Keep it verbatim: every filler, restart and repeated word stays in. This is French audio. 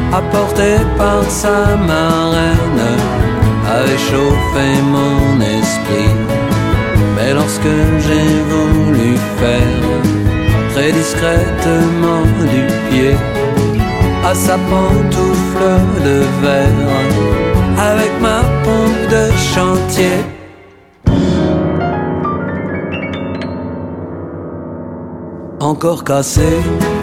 apporté par sa marraine, avait chauffé mon esprit. Mais lorsque j'ai voulu faire très discrètement du pied à sa pantoufle de verre, avec ma pompe de chantier, encore cassé,